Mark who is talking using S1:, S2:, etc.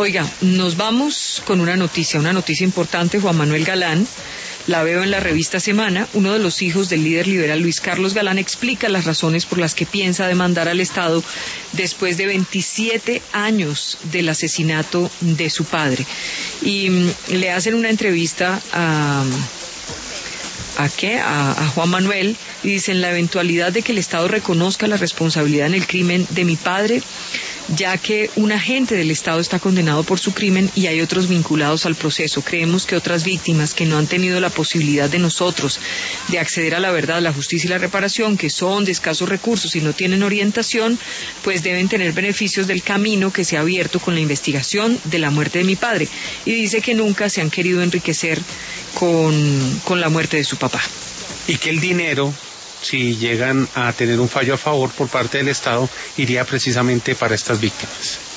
S1: Oiga, nos vamos con una noticia importante. Juan Manuel Galán, la veo en la revista Semana, uno de los hijos del líder liberal Luis Carlos Galán, explica las razones por las que piensa demandar al Estado después de 27 años del asesinato de su padre. Y le hacen una entrevista a Juan Manuel, y dicen: la eventualidad de que el Estado reconozca la responsabilidad en el crimen de mi padre, ya que un agente del Estado está condenado por su crimen y hay otros vinculados al proceso. Creemos que otras víctimas que no han tenido la posibilidad de nosotros de acceder a la verdad, la justicia y la reparación, que son de escasos recursos y no tienen orientación, pues deben tener beneficios del camino que se ha abierto con la investigación de la muerte de mi padre. Y dice que nunca se han querido enriquecer con la muerte de su papá.
S2: Y que el dinero, si llegan a tener un fallo a favor por parte del Estado, iría precisamente para estas víctimas.